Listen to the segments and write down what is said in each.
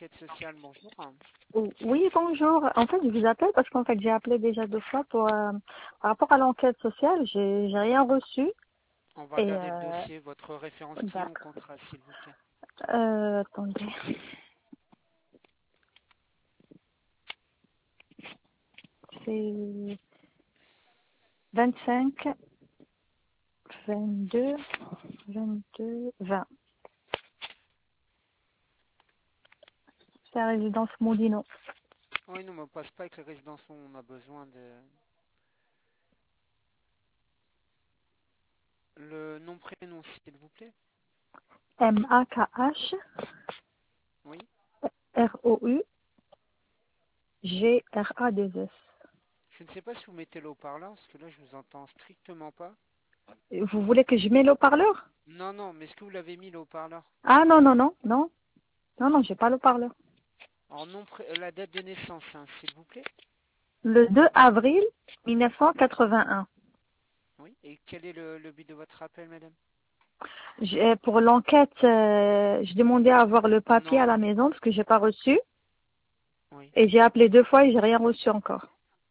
l'enquête sociale, bonjour. Oui, bonjour. En fait, je vous appelle parce qu'en fait, j'ai appelé déjà 2 fois pour par rapport à l'enquête sociale. J'ai rien reçu. On va Et regarder le dossier, votre référence client ou d'accord. contrat, s'il vous plaît. Attendez. C'est 25, 22, 22, 20. C'est la résidence Moulino. Oui, non, mais on passe pas avec les résidences, on a besoin de... Le nom, prénom, s'il vous plaît. Oui. MAKHROUGRADS. Je ne sais pas si vous mettez le haut-parleur, parce que là, je vous entends strictement pas. Vous voulez que je mette le haut-parleur? Non, non, mais est-ce que vous l'avez mis le haut-parleur? Ah non, non, non, non. Non, non, j'ai pas le haut-parleur. Alors, nom, la date de naissance, hein, s'il vous plaît. Le 2 avril 1981. Oui. Et quel est le but de votre appel, madame? Pour l'enquête, je demandais à avoir le papier Non. à la maison parce que j'ai pas reçu. Oui. Et j'ai appelé 2 fois et j'ai rien reçu encore.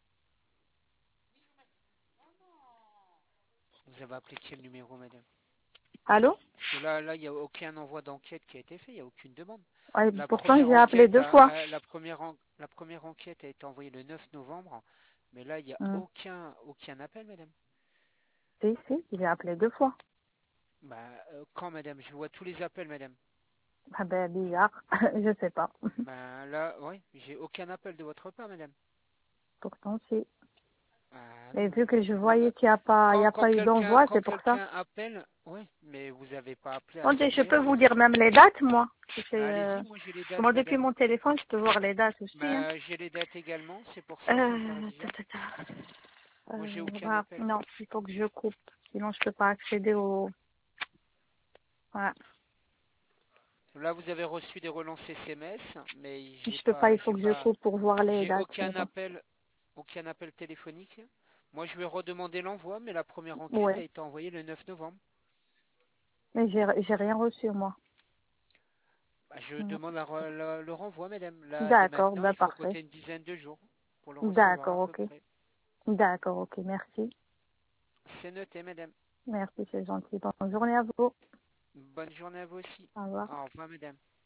Vous avez appelé quel numéro, madame? Allô? Parce que là, il n'y a aucun envoi d'enquête qui a été fait, il n'y a aucune demande. Ouais, La pourtant, première j'ai appelé enquête deux fois. la première enquête a été envoyée le 9 novembre, mais là, il n'y a Hmm. aucun appel, madame. Si, j'ai appelé 2 fois. Bah, quand, madame? Je vois tous les appels, madame. Ah ben, bizarre. Je sais pas. Bah, là, oui, j'ai aucun appel de votre part, madame. Pourtant, si. Ah Mais non, vu que je non, voyais qu'il n'y a pas, il y a pas eu d'envoi, quand c'est pour ça. quelqu'un appelle, oui, mais vous n'avez pas appelé à ce Attendez, je peux numéro, vous madame. dire même les dates, moi. Si Bah, c'est, allez-y, moi j'ai les dates, moi, depuis madame. mon téléphone, je peux voir les dates aussi. Hein. Bah, j'ai les dates également, c'est pour ça, ça me paraît Ta, bizarre. ta, ta. Moi, j'ai aucun Voilà. appel. Non, il faut que je coupe. Sinon, je peux pas accéder au... Voilà. Là, vous avez reçu des relances SMS, mais Je peux pas, il faut que je coupe pour voir les j'ai dates. Mais bon. aucun appel téléphonique. Moi, je vais redemander l'envoi, mais la première enquête a Ouais. été envoyée le 9 novembre. Mais j'ai rien reçu, moi. Bah, je Mm. demande le renvoi, madame. Là, dès D'accord, maintenant, bah il faut parfait. compter une dizaine de jours pour le recevoir D'accord, à peu ok. près. D'accord, ok, merci. C'est noté, madame. Merci, c'est gentil. Bonne journée à vous. Bonne journée à vous aussi. Au revoir. Au revoir, madame.